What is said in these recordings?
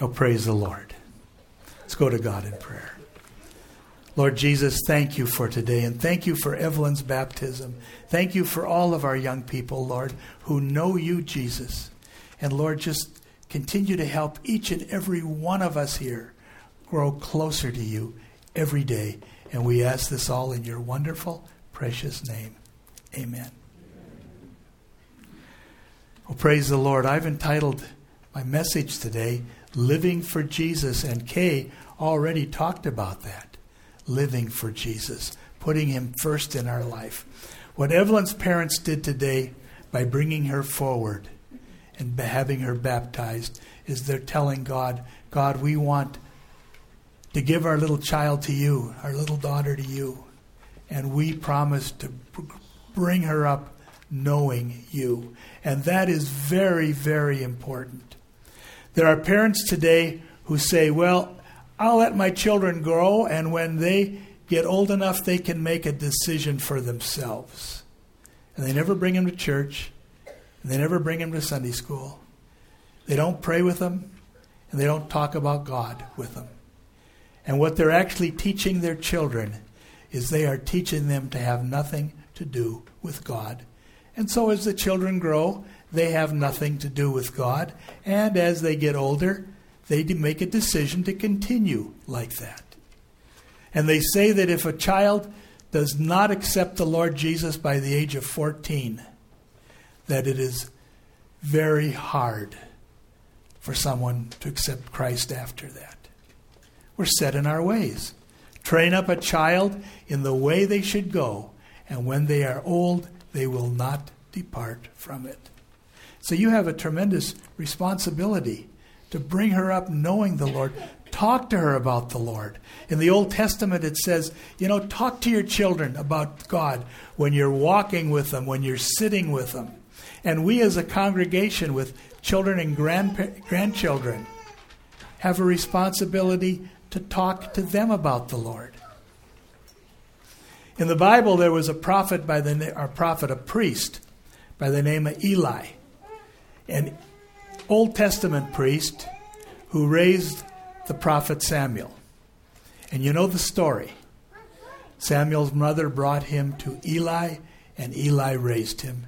Oh, praise the Lord. Let's go to God in prayer. Lord Jesus, thank you for today, and thank you for Evelyn's baptism. Thank you for all of our young people, Lord, who know you, Jesus. And Lord, just continue to help each and every one of us here grow closer to you every day. And we ask this all in your wonderful, precious name. Amen. Well, praise the Lord. I've entitled my message today, Living for Jesus, and Kay already talked about that. Living for Jesus, putting him first in our life. What Evelyn's parents did today by bringing her forward and having her baptized is they're telling God, God, we want to give our little child to you, our little daughter to you, and we promise to bring her up knowing you. And that is very, very important. There are parents today who say, well, I'll let my children grow, and when they get old enough, they can make a decision for themselves. And they never bring them to church, and they never bring them to Sunday school. They don't pray with them, and they don't talk about God with them. And what they're actually teaching their children is they are teaching them to have nothing to do with God. And so as the children grow, they have nothing to do with God. And as they get older, they make a decision to continue like that. And they say that if a child does not accept the Lord Jesus by the age of 14, that it is very hard for someone to accept Christ after that. We're set in our ways. Train up a child in the way they should go, and when they are old, they will not depart from it. So you have a tremendous responsibility to bring her up knowing the Lord. Talk to her about the Lord. In the Old Testament it says, talk to your children about God when you're walking with them, when you're sitting with them. And we as a congregation with children and grandchildren have a responsibility to talk to them about the Lord. In the Bible there was a prophet a priest by the name of Eli. An Old Testament priest who raised the prophet Samuel. And you know the story. Samuel's mother brought him to Eli, and Eli raised him.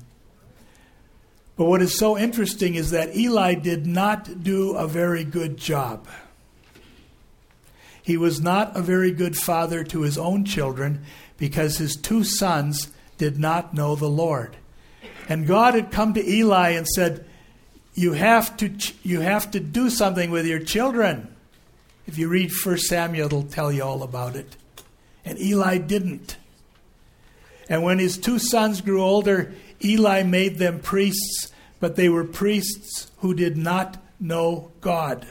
But what is so interesting is that Eli did not do a very good job. He was not a very good father to his own children because his two sons did not know the Lord. And God had come to Eli and said, you have to do something with your children. If you read 1 Samuel, it'll tell you all about it. And Eli didn't. And when his two sons grew older, Eli made them priests, but they were priests who did not know God.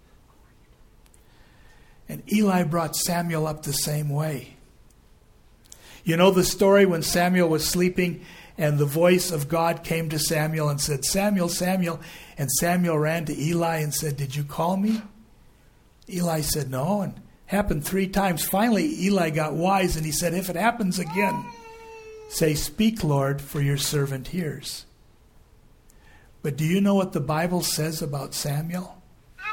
And Eli brought Samuel up the same way. You know the story when Samuel was sleeping and the voice of God came to Samuel and said, Samuel, Samuel. And Samuel ran to Eli and said, did you call me? Eli said, no. And it happened 3 times. Finally, Eli got wise and he said, if it happens again, say, speak, Lord, for your servant hears. But do you know what the Bible says about Samuel?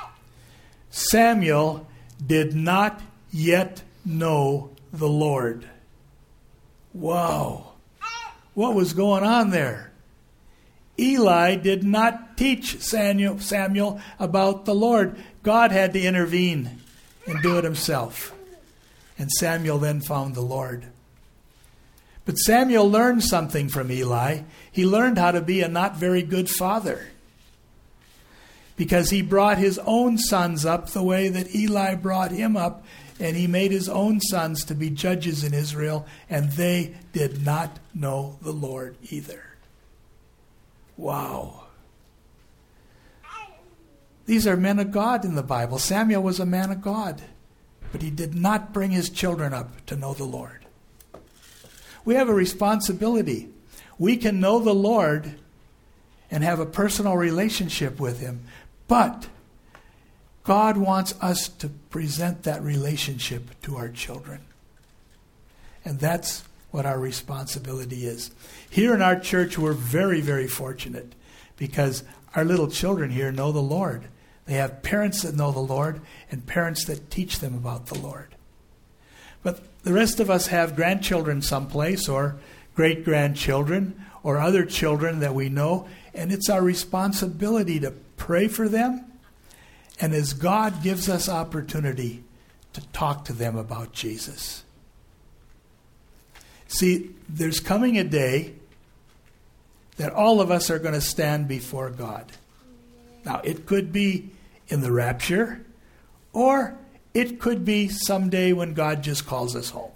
Samuel did not yet know the Lord. Wow. What was going on there? Eli did not teach Samuel about the Lord. God had to intervene and do it himself. And Samuel then found the Lord. But Samuel learned something from Eli. He learned how to be a not very good father. Because he brought his own sons up the way that Eli brought him up. And he made his own sons to be judges in Israel. And they did not know the Lord either. Wow. These are men of God in the Bible. Samuel was a man of God. But he did not bring his children up to know the Lord. We have a responsibility. We can know the Lord and have a personal relationship with him. But God wants us to present that relationship to our children. And that's what our responsibility is. Here in our church, we're very, very fortunate because our little children here know the Lord. They have parents that know the Lord and parents that teach them about the Lord. But the rest of us have grandchildren someplace or great-grandchildren or other children that we know, and it's our responsibility to pray for them, and as God gives us opportunity to talk to them about Jesus. See, there's coming a day that all of us are going to stand before God. Now, it could be in the rapture, or it could be someday when God just calls us home.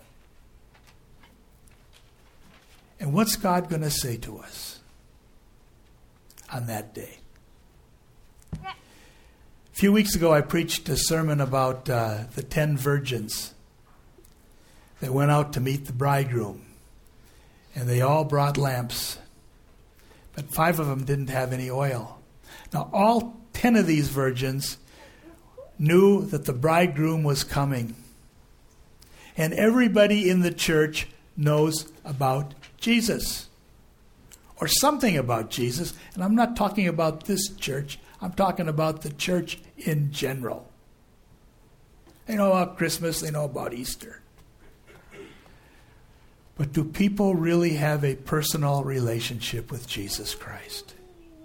And what's God going to say to us on that day? A few weeks ago, I preached a sermon about the 10 virgins that went out to meet the bridegroom. And they all brought lamps, but 5 of them didn't have any oil. Now, all 10 of these virgins knew that the bridegroom was coming. And everybody in the church knows about Jesus, or something about Jesus. And I'm not talking about this church. I'm talking about the church in general. They know about Christmas. They know about Easter. But do people really have a personal relationship with Jesus Christ?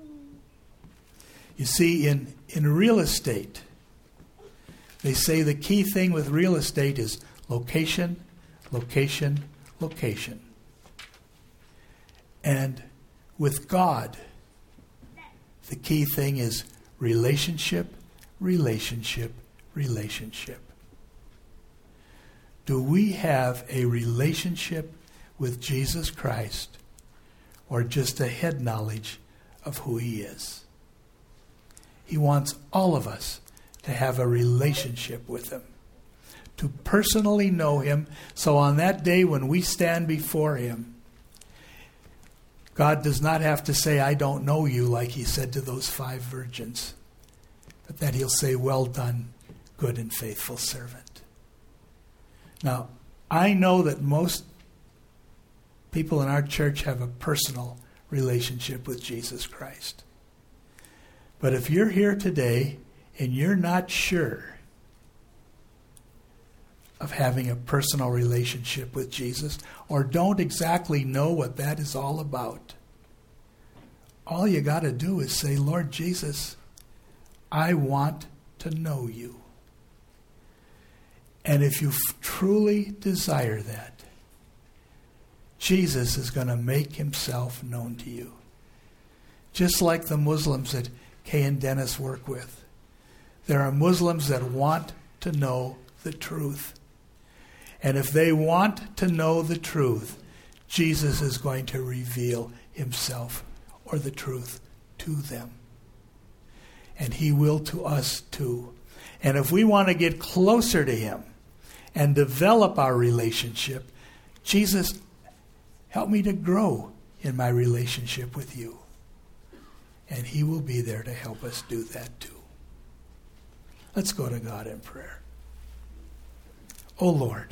You see, in real estate, they say the key thing with real estate is location, location, location. And with God, the key thing is relationship, relationship, relationship. Do we have a relationship with Jesus Christ, or just a head knowledge of who he is? He wants all of us to have a relationship with him, to personally know him, so on that day when we stand before him, God does not have to say, I don't know you, like he said to those 5 virgins, but that he'll say, well done, good and faithful servant. Now, I know that most people in our church have a personal relationship with Jesus Christ. But if you're here today and you're not sure of having a personal relationship with Jesus, or don't exactly know what that is all about, all you got to do is say, Lord Jesus, I want to know you. And if you truly desire that, Jesus is going to make himself known to you. Just like the Muslims that Kay and Dennis work with. There are Muslims that want to know the truth. And if they want to know the truth, Jesus is going to reveal himself or the truth to them. And he will to us too. And if we want to get closer to him and develop our relationship, Jesus, help me to grow in my relationship with you. And he will be there to help us do that too. Let's go to God in prayer. Oh Lord,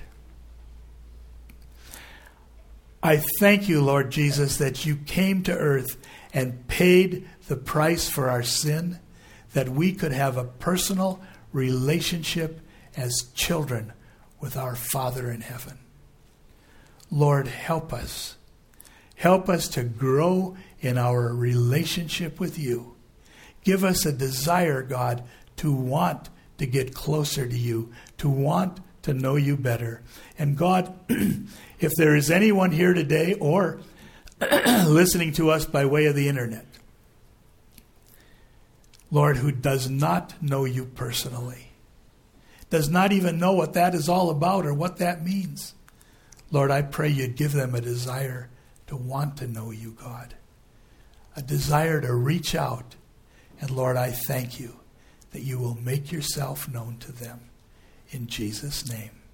I thank you, Lord Jesus, that you came to earth and paid the price for our sin, that we could have a personal relationship as children with our Father in heaven. Lord, help us. Help us to grow in our relationship with you. Give us a desire, God, to want to get closer to you, to want to know you better. And God, if there is anyone here today or listening to us by way of the internet, Lord, who does not know you personally, does not even know what that is all about or what that means, Lord, I pray you'd give them a desire to want to know you, God, a desire to reach out. And Lord, I thank you that you will make yourself known to them. In Jesus' name.